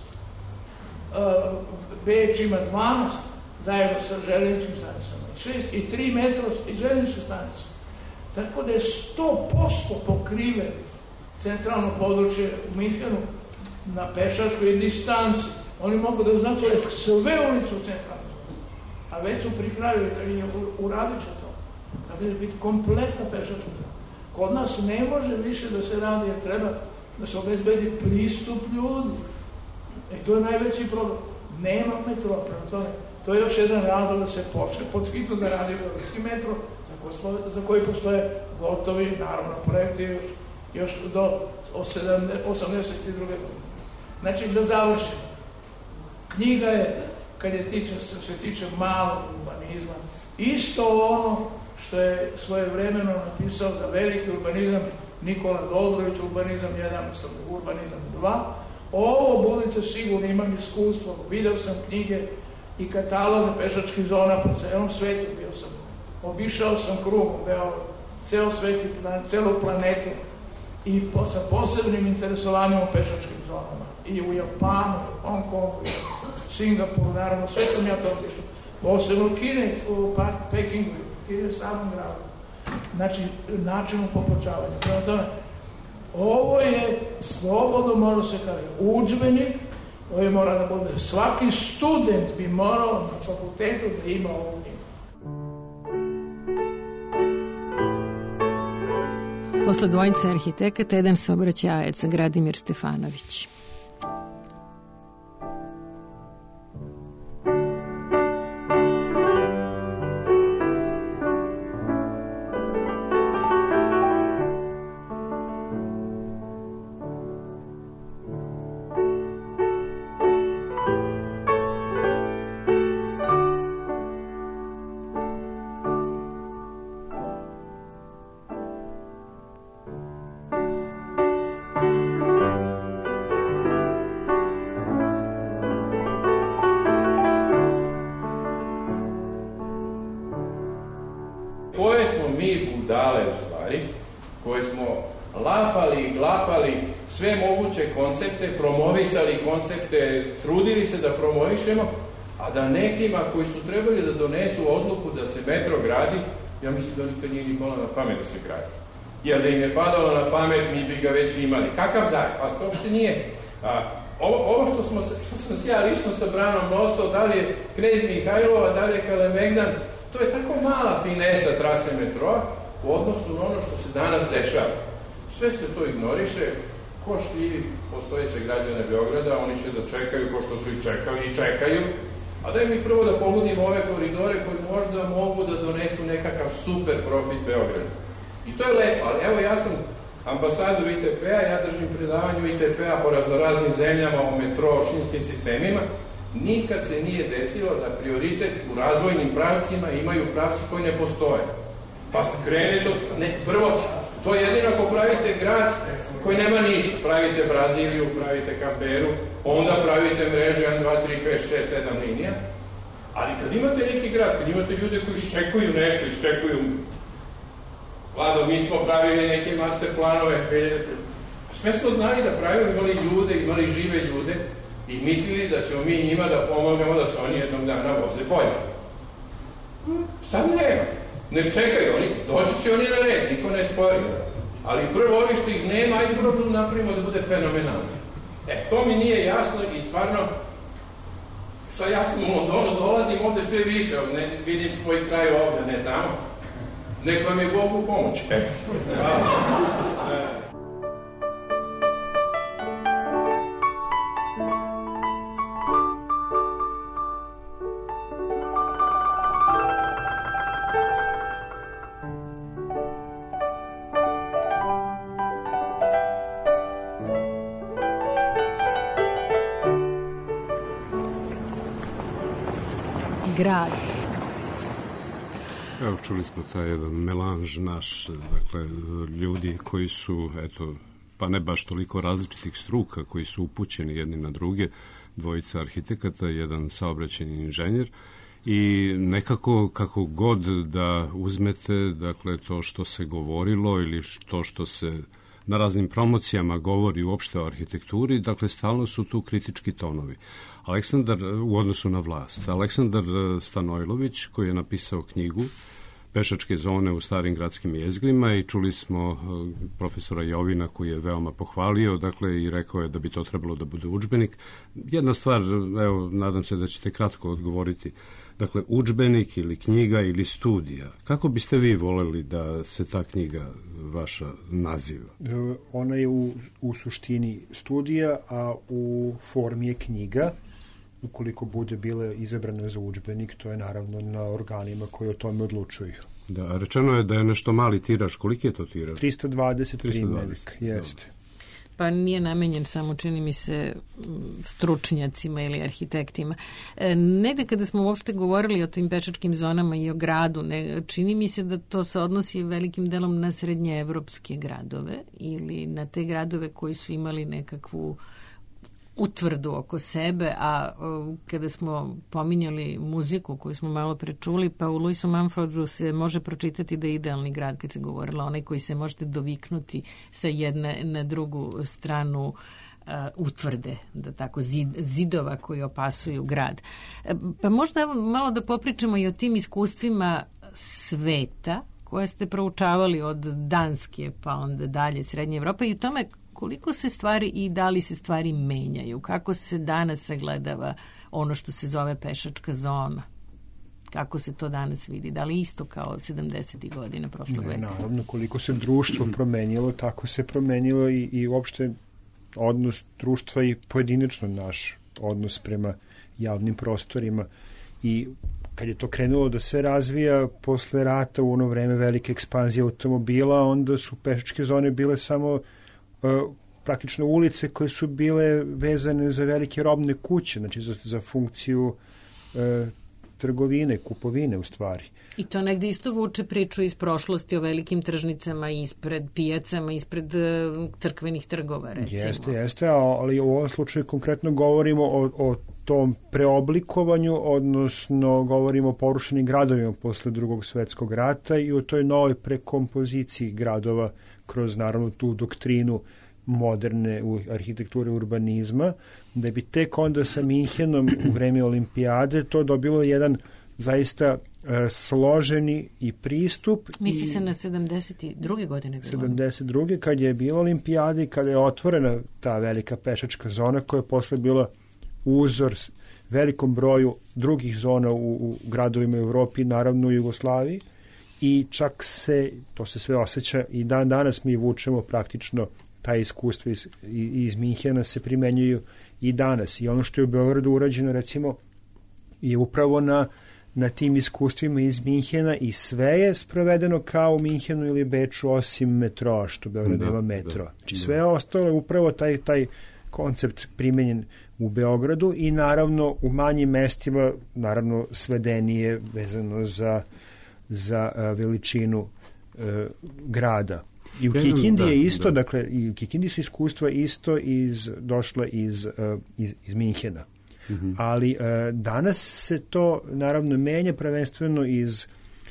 Beč ima 12 zajedno sa željezničkim stanicama. 6 i 3 metro i željezničke stanice. Tako da je 100% pokriven centralno područje u Minhenu na pešačkoj distanci. Oni mogu da zatvore sve ulicu u centralnoj zoni. A već su pri kraju i uradit će to. Tako da će biti kompletna pešačka zona. Kod nas ne može više da se radi, jer treba da se obezbedi pristup ljudi. I to je najveći problem. Nema metroa, prema tome. To je još jedan razlog da se počne podhitno da radi Beogradski metro, za koji postoje gotovi, naravno, projekti još do 82. godine. Znači, da završim. Knjiga je, kad se tiče malog urbanizma, isto ono što je svojevremeno napisao za veliki urbanizam Nikola Dobrović, urbanizam 1, urbanizam 2. Ovo budite sigurno, imam iskustvo, video sam knjige i kataloge pešačkih zona po celom svetu, bio sam, obišao sam krugom, ceo svet i celu planetu i sa posebnim interesovanjem o pešačkim zonama. I u Japanu, i u Hong Kongu, i u Singapuru, naravno, sve sam ja to obišao. Posebno u Kine, u Pekingu, u Kine samom gradu. Znači, načinom popločavanja. Prema tome, ovo je slobodno, mora se kaže, udžbenik, koji mora da bude, svaki student bi morao na fakultetu da ima ovu knjigu. Posle dvojice arhitekata, jedan saobraćajac, Gradimir Stefanović. Promovisali koncepte, trudili se da promovišemo, a da nekima koji su trebali da donesu odluku da se metro gradi, ja mislim da nikad nije ni palo na pamet da se gradi. Jer da im je padalo na pamet, mi bi ga već imali. Kakav daj? Pa to uopšte nije. Ovo što sam se ja lično sa Branom nosao, da li je Knez Mihajlova, da li je Kalemegdan, to je tako mala finesa trase metroa u odnosu na ono što se danas dešava. Sve se to ignoriše. Ko štivi postojeće građane Beograda, oni će da čekaju ko što su i čekali i čekaju, A daj mi prvo da pogodimo ove koridore koji možda mogu da donesu nekakav super profit Beogradu. I to je lepo, ali evo ja sam ambasador ITP-a, ja držim predavanju ITP-a po raznoraznim zemljama o metro, šinskim sistemima. Nikad se nije desilo da prioritet u razvojnim pravcima imaju pravci koji ne postoje. Pa krenete prvo, to je jedino ako pravite grad koji nema ništa. Pravite Braziliju, pravite Kamberu, onda pravite mreže 1, 2, 3, 5, 6, 7 linija. Ali kad imate neki grad, kad imate ljude koji iščekuju nešto, iščekuju Vlado, mi smo pravili neke master planove, sve smo znali da pravimo, imali ljude, imali žive ljude i mislili da ćemo mi njima da pomognemo da se oni jednog dana voze bolje. Sad nema. Ne čekaju, doći će oni na red, niko ne spori. Ali prvo ovi što ih nema, ajde prvo napravimo da bude fenomenalno. To mi nije jasno i stvarno, sad ja sam u Londonu, dolazim ovde sve više, ne vidim svoj kraj ovde, ne tamo. Nek vam je Bog u pomoć. Grad. Evo, čuli smo taj jedan melanž naš, dakle, ljudi koji su, eto, pa ne baš toliko različitih struka, koji su upućeni jedni na druge, dvojica arhitekata, jedan saobraćajni inženjer, i nekako, kako god da uzmete, dakle, to što se govorilo ili to što se na raznim promocijama govori uopšte o arhitekturi, dakle, stalno su tu kritički tonovi. Aleksandar, u odnosu na vlast, Aleksandar Stanojlović, koji je napisao knjigu Pešačke zone u starim gradskim jezgrima, i čuli smo profesora Jovina koji je veoma pohvalio, dakle, i rekao je da bi to trebalo da bude udžbenik. Jedna stvar, evo, nadam se da ćete kratko odgovoriti. Dakle, udžbenik ili knjiga ili studija. Kako biste vi voleli da se ta knjiga vaša naziva? Ona je u suštini studija, a u formi je knjiga. Ukoliko bude bila izabrana za udžbenik, to je naravno na organima koji o tome odlučuju. Da, rečeno je da je nešto mali tiraž. Koliki je to tiraž? 320 primjeraka, jeste. Pa nije namenjen samo, čini mi se, stručnjacima ili arhitektima. Negde kada smo uopšte govorili o tim pešačkim zonama i o gradu, čini mi se da to se odnosi velikim delom na srednjeevropske gradove ili na te gradove koji su imali nekakvu utvrdu oko sebe, a kada smo pominjali muziku koju smo malo prečuli, pa u Louisu Mumfordu se može pročitati da je idealni grad kad se govorilo, onaj koji se možete doviknuti sa jedne na drugu stranu utvrde, da tako, zidova koji opasuju grad. Pa možda malo da popričamo i o tim iskustvima sveta koje ste proučavali od Danske pa onda dalje Srednje Evrope i u tome koliko se stvari i da li se stvari menjaju, kako se danas sagledava ono što se zove pešačka zona, kako se to danas vidi, da li isto kao 70. godina prošlog veka? Naravno, koliko se društvo promenilo, tako se promenilo i uopšte odnos društva i pojedinačno naš odnos prema javnim prostorima. I kad je to krenulo da se razvija posle rata, u ono vreme velike ekspanzije automobila, onda su pešačke zone bile samo praktično ulice koje su bile vezane za velike robne kuće, znači za funkciju trgovine, kupovine u stvari. I to negde isto vuče priču iz prošlosti o velikim tržnicama ispred pijacama, ispred crkvenih trgova, recimo. Jeste, ali u ovom slučaju konkretno govorimo o tom preoblikovanju, odnosno govorimo o porušenim gradovima posle Drugog svetskog rata i o toj novoj prekompoziciji gradova kroz naravno tu doktrinu moderne arhitekture urbanizma, da bi tek onda sa Minhenom u vreme olimpijade to dobilo jedan zaista složeni i pristup. Misli se na 72. godine bilo? 72. kad je bila olimpijada i kada je otvorena ta velika pešačka zona koja je posle bila uzor velikom broju drugih zona u gradovima u Evropi, naravno u Jugoslaviji, i čak to se sve osjeća i danas mi vučemo praktično ta iskustva iz Minhena se primenjuju i danas. I ono što je u Beogradu urađeno, recimo, je upravo na tim iskustvima iz Minhena i sve je sprovedeno kao u Minhenu ili Beču osim metroa, što Beograd nema metro. Znači sve je ostalo upravo taj koncept primenjen u Beogradu i naravno u manjim mestima naravno svedenije vezano za veličinu grada. I u Kikindi je isto, dakle, i u Kikindi su iskustva isto došla iz Minhena. Ali danas se to naravno menja prvenstveno iz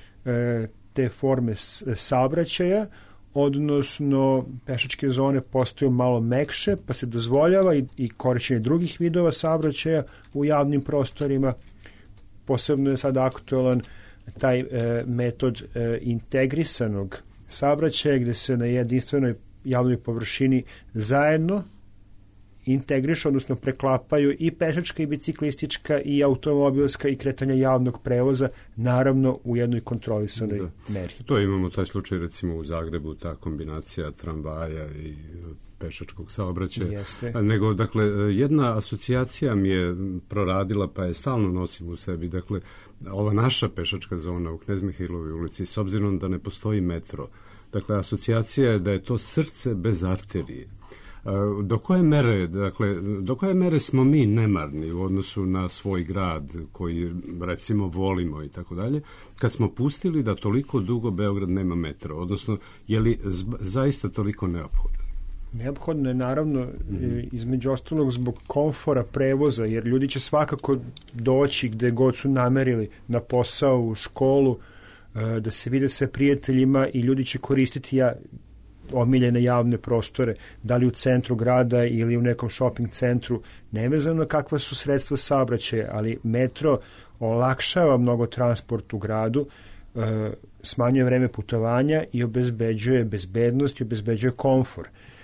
te forme saobraćaja, odnosno pešačke zone postaju malo mekše, pa se dozvoljava i korišćenje drugih vidova saobraćaja u javnim prostorima. Posebno je sad aktualan taj metod integrisanog saobraćaja gde se na jedinstvenoj javnoj površini zajedno integrišu, odnosno preklapaju i pešačka i biciklistička i automobilska i kretanja javnog prevoza, naravno u jednoj kontrolisanoj meri. To imamo taj slučaj recimo u Zagrebu, ta kombinacija tramvaja i pešačkog saobraćaja. Jeste. Nego, dakle, jedna asocijacija mi je proradila, pa je stalno nosim u sebi. Dakle, ova naša pešačka zona u Knez Mihailovoj ulici, s obzirom da ne postoji metro, dakle, asocijacija je da je to srce bez arterije. Do koje mere smo mi nemarni u odnosu na svoj grad koji recimo volimo i tako dalje, kad smo pustili da toliko dugo Beograd nema metro, odnosno je li zaista toliko neophodno? Neophodno je naravno između ostalog zbog komfora prevoza, jer ljudi će svakako doći gde god su namerili, na posao, u školu, da se vide sa prijateljima i ljudi će koristiti omiljene javne prostore, da li u centru grada ili u nekom shopping centru, nevezano kakva su sredstva saobraćaja, ali metro olakšava mnogo transport u gradu, smanjuje vreme putovanja i obezbeđuje bezbednost i obezbeđuje komfor.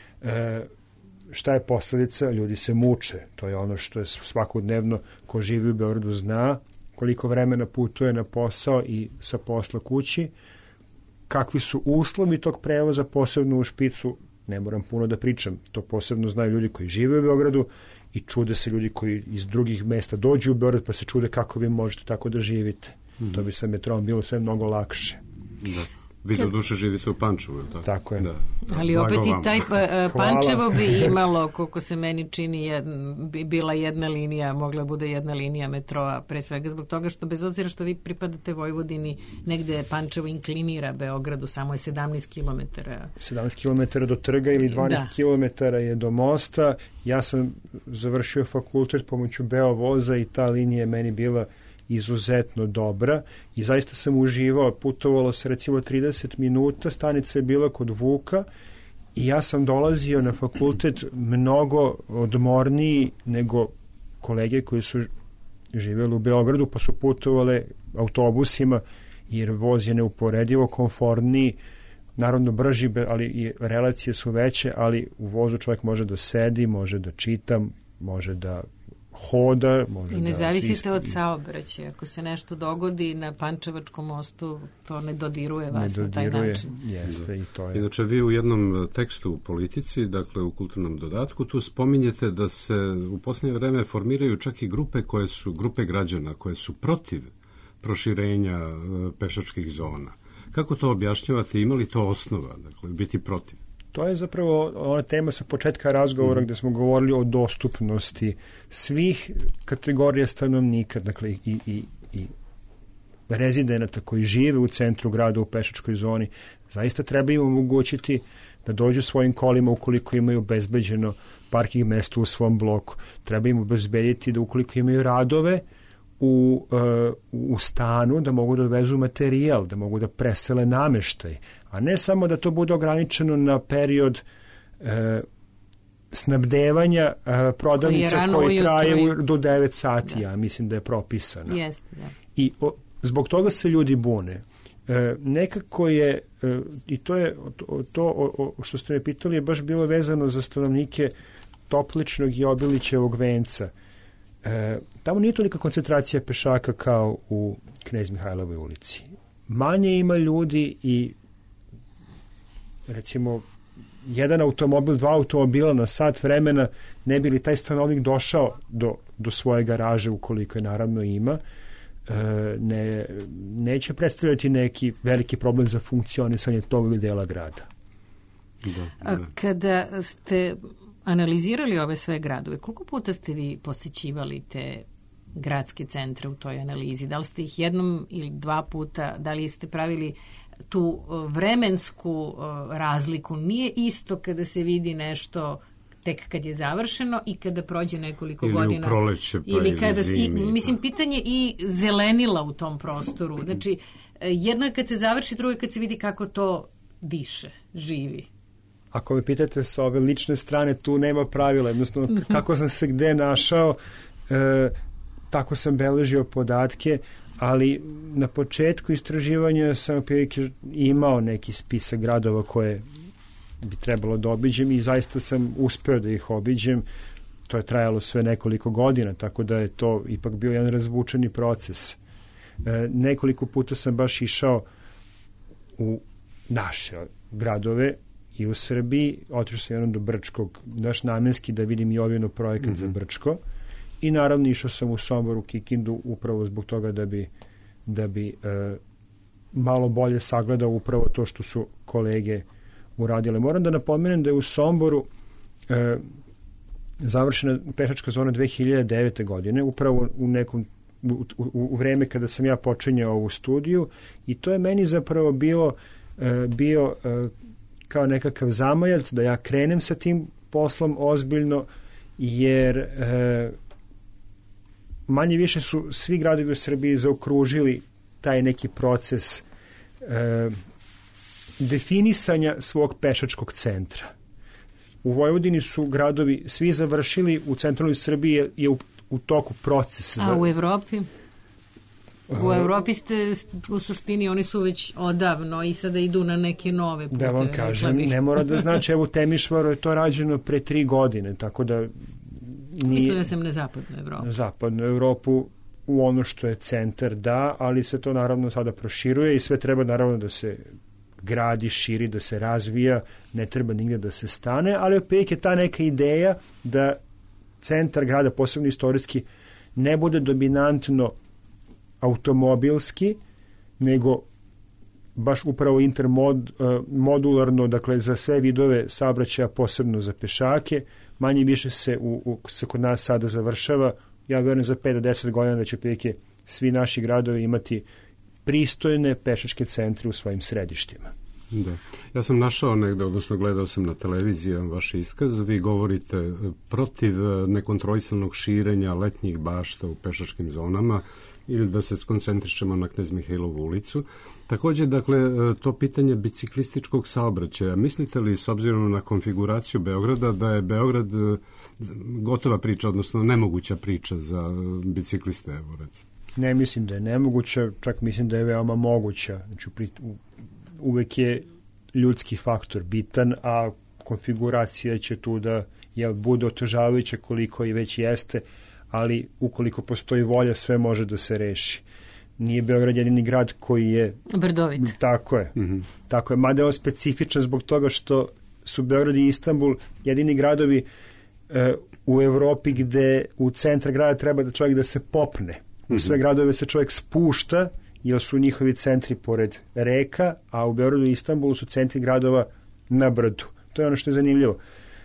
Šta je posledica? Ljudi se muče. To je ono što je svakodnevno ko živi u Beogradu zna, koliko vremena putuje na posao i sa posla kući, kakvi su uslovi tog prevoza, posebno u špicu, ne moram puno da pričam, to posebno znaju ljudi koji žive u Beogradu i čude se ljudi koji iz drugih mesta dođu u Beograd pa se čude kako vi možete tako da živite. To bi sa metrom bilo sve mnogo lakše. Da. Vi do duše živite u Pančevu, tako? Tako je. Da. Ali opet i taj Pančevo bi imalo, koliko se meni čini, bila jedna linija, mogla bude jedna linija metroa, pre svega zbog toga što bez obzira što vi pripadate Vojvodini, negde Pančevo inklinira Beogradu, samo je 17 km. 17 km do trga ili 12 km je do mosta. Ja sam završio fakultet pomoću Beovoza i ta linija je meni bila izuzetno dobra i zaista sam uživao. Putovalo se recimo 30 minuta, stanica je bila kod Vuka i ja sam dolazio na fakultet mnogo odmorniji nego kolege koji su živjeli u Beogradu pa su putovale autobusima jer voz je neuporedivo komfortniji, naravno brži, ali i relacije su veće, ali u vozu čovjek može da sedi, može da čita, može da hoda, može da... I ne zavisite od saobraćaja. Ako se nešto dogodi na Pančevačkom mostu, to ne dodiruje vas na taj način. Jeste, i to je. Inače, vi u jednom tekstu u Politici, dakle u kulturnom dodatku, tu spominjete da se u posljednje vreme formiraju čak i grupe građana koje su protiv proširenja pešačkih zona. Kako to objašnjavate? Ima li to osnova, dakle, biti protiv? To je zapravo ona tema sa početka razgovora gde smo govorili o dostupnosti svih kategorija stanovnika, dakle i rezidenata koji žive u centru grada u pešačkoj zoni. Zaista treba im omogućiti da dođu svojim kolima ukoliko imaju obezbeđeno parking mesto u svom bloku. Treba im obezbediti da ukoliko imaju radove u stanu, da mogu da odvezu materijal, da mogu da presele nameštaj, a ne samo da to bude ograničeno na period snabdevanja prodavnica koji traje do 9 sati, ja mislim da je propisano. Jeste, da. I zbog toga se ljudi bune. Nekako je, i to je to što ste me pitali, je baš bilo vezano za stanovnike Topličnog i Obilićevog venca. Tamo nije tolika koncentracija pešaka kao u Knez Mihailovoj ulici. Manje ima ljudi i recimo jedan automobil, 2 automobila na sat vremena, ne bi li taj stanovnik došao do svoje garaže, ukoliko je naravno ima, neće predstavljati neki veliki problem za funkcionisanje tog dela grada. Da. Kada ste analizirali ove sve gradove, koliko puta ste vi posjećivali te gradske centre u toj analizi? Da li ste ih jednom ili 2 puta, da li ste pravili tu vremensku razliku? Nije isto kada se vidi nešto tek kad je završeno i kada prođe nekoliko godina. Ili u proleće, pa ili kada, zimi. Mislim, pitanje i zelenila u tom prostoru. Znači, jedno je kad se završi, drugo je kad se vidi kako to diše, živi. Ako me pitate sa ove lične strane, tu nema pravila. Jednostavno, kako sam se gde našao, tako sam beležio podatke, ali na početku istraživanja sam imao neki spisak gradova koje bi trebalo da obiđem i zaista sam uspeo da ih obiđem. To je trajalo sve nekoliko godina, tako da je to ipak bio jedan razvučeni proces. Nekoliko puta sam baš išao u naše gradove i u Srbiji, otišao sam jednom do Brčkog, daš namenski da vidim i Jovinu projekat za Brčko, i naravno išao sam u Somboru, Kikindu, upravo zbog toga da bi malo bolje sagledao upravo to što su kolege uradile. Moram da napomenem da je u Somboru završena pešačka zona 2009. godine, upravo u vreme kada sam ja počinjao ovu studiju, i to je meni zapravo bio kao nekakav zamajac da ja krenem sa tim poslom ozbiljno, jer manje više su svi gradovi u Srbiji zaokružili taj neki proces definisanja svog pešačkog centra. U Vojvodini su gradovi svi završili, u centralnoj Srbiji je u toku proces. A u Evropi? U Evropi ste, u suštini, oni su već odavno i sada idu na neke nove pute. Da vam kažem, ne mora da znači, evo u Temišvaru je to rađeno pre 3 godine, tako da mislim da sam na zapadnu Evropu. Na zapadnu Evropu, u ono što je centar, da, ali se to naravno sada proširuje i sve treba naravno da se gradi, širi, da se razvija, ne treba nigde da se stane, ali opet je ta neka ideja da centar grada, posebno istorijski, ne bude dominantno automobilski, nego baš upravo modularno, dakle za sve vidove saobraćaja, posebno za pešake. Manje više se kod nas sada završava. Ja vjerujem za 5 do 10 godina da će prilike svi naši gradovi imati pristojne pešačke centre u svojim središtima. Da. Ja sam našao negde, odnosno gledao sam na televiziji vaš iskaz, vi govorite protiv nekontrolisanog širenja letnjih bašta u pešačkim zonama ili da se skoncentrišemo na Knez Mihailovu ulicu. Također, dakle, to pitanje biciklističkog saobraćaja. Mislite li, s obzirom na konfiguraciju Beograda, da je Beograd gotova priča, odnosno nemoguća priča za bicikliste, evo recimo? Ne mislim da je nemoguća, čak mislim da je veoma moguća. Znači, uvek je ljudski faktor bitan, a konfiguracija će tu da bude otežavajuća koliko i već jeste, ali ukoliko postoji volja, sve može da se reši. Nije Beograd jedini grad koji je brdovit. Tako je. Tako je, mada je on specifičan zbog toga što su Beograd i Istanbul jedini gradovi u Evropi gde u centar grada treba da čovjek da se popne. U sve gradove se čovjek spušta, jer su njihovi centri pored reka, a u Beogradu i Istanbulu su centri gradova na brdu. To je ono što je zanimljivo.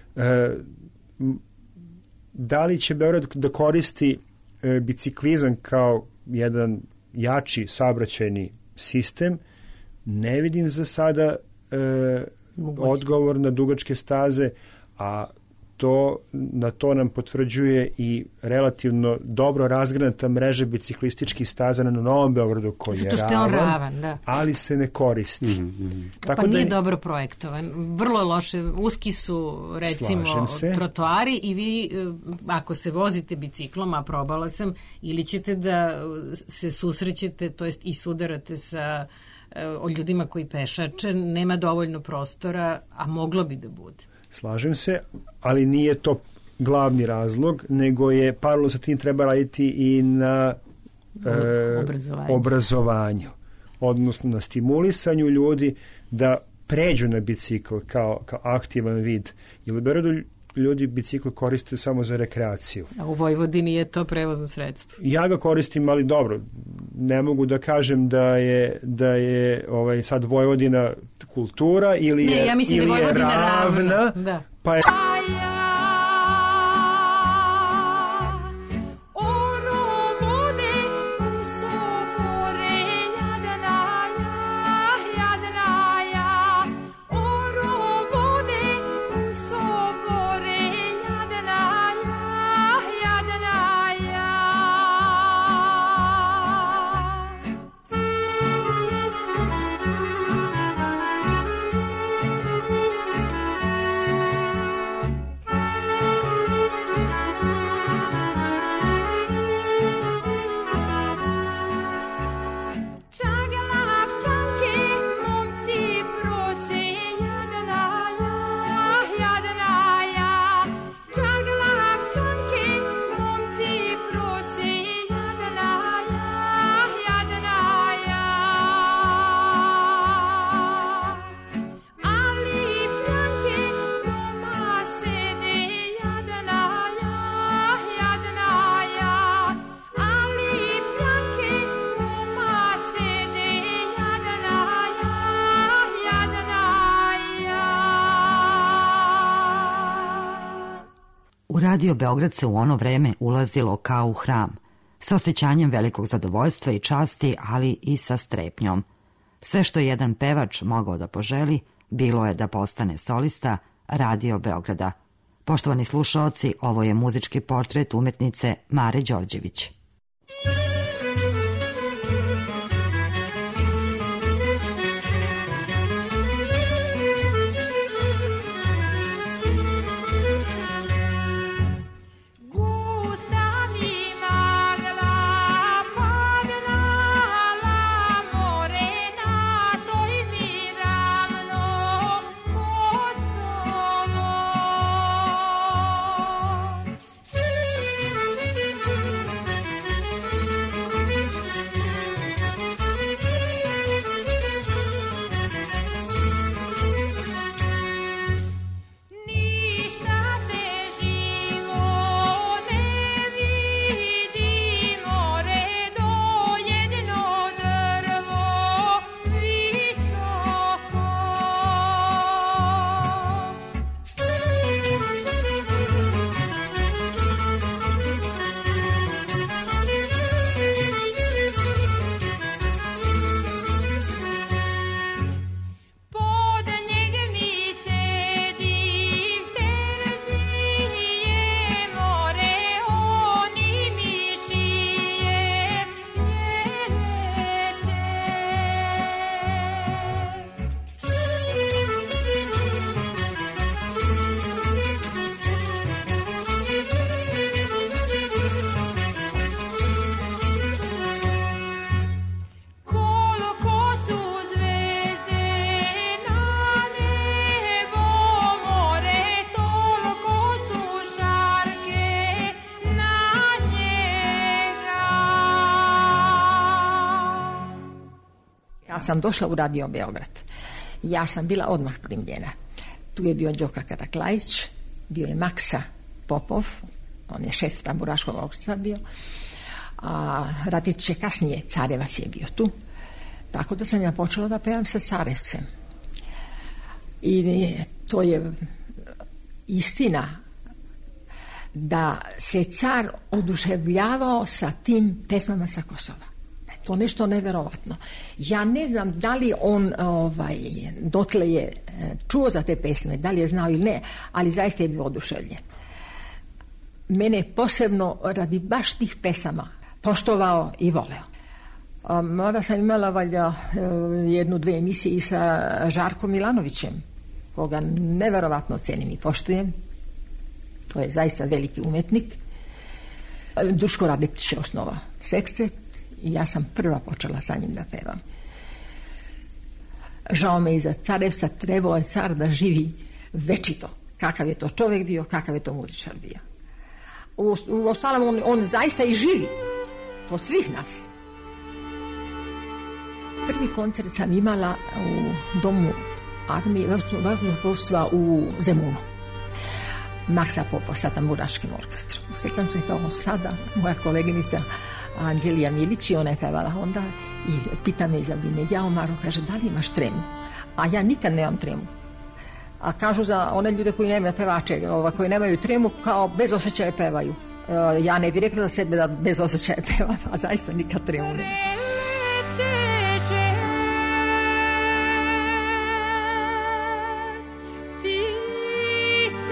Da li će Beograd da koristi biciklizam kao jedan jači saobraćajni sistem? Ne vidim za sada odgovor na dugačke staze, a na to nam potvrđuje i relativno dobro razgranata mreža biciklističkih staza na Novom Beogradu koji je ravan, da. Ali se ne koristi. Tako nije dobro projektovan. Vrlo loše. Uski su, recimo, trotoari i vi, ako se vozite biciklom, a probala sam, ili ćete da se susrećete, to jest i sudarate sa ljudima koji pešače, nema dovoljno prostora, a moglo bi da bude. Slažem se, ali nije to glavni razlog, nego je paralelno sa tim treba raditi i na obrazovanju, odnosno na stimulisanju ljudi da pređu na bicikl kao aktivan vid. Jer u Beogradu ljudi bicikl koriste samo za rekreaciju. A u Vojvodini je to prevozno sredstvo. Ja ga koristim, ali dobro, ne mogu da kažem da je sad Vojvodina kultura ili ne, ja mislim ili da je Vojvodina ravna, da. Pa je... Radio Beograd se u ono vreme ulazilo kao u hram, sa osjećanjem velikog zadovoljstva i časti, ali i sa strepnjom. Sve što je jedan pevač mogao da poželi, bilo je da postane solista Radio Beograda. Poštovani slušaoci, ovo je muzički portret umetnice Mare Đorđević. Sam došla u Radio Beograd. Ja sam bila odmah primljena. Tu je bio Đoka Karaklajić, bio je Maksa Popov, on je šef tamburaškog orkestra bio, a Ratić je kasnije, Carevac je bio tu, tako da sam ja počela da pevam sa Carevcem. I to je istina da se car oduševljavao sa tim pesmama sa Kosova. To nešto neverovatno. Ja ne znam da li on dotle je čuo za te pesme, da li je znao ili ne, ali zaista je bio oduševljen. Mene posebno radi baš tih pesama poštovao i voleo. Mada sam imala valjda jednu-dve emisije i sa Žarkom Milanovićem, koga neverovatno cenim i poštujem. To je zaista veliki umetnik. Duško Radetić je osnovao sekstet i ja sam prva počela sa njim da pevam. Žao me i za Carevca, trebao je car da živi večito. Kakav je to čovjek bio, kakav je to muzičar bio. U ostalom on zaista i živi kod svih nas. Prvi koncert sam imala u domu armije, vazduhoplovstva u Zemunu. Maksa Popo sa tamburaškim orkestrom. Sjećam se toho sada, moja koleginica Anđelija Milić, ona je pevala onda i pita me iza bine, ja Omaro, kaže, da li imaš tremu? A ja nikad nemam tremu. A kažu za one ljude koji nemaju pevače, koji nemaju tremu, kao bez osjećaja pevaju. Ja ne bih rekla za sebe da bez osjećaja pevam, a zaista nikad tremu nema.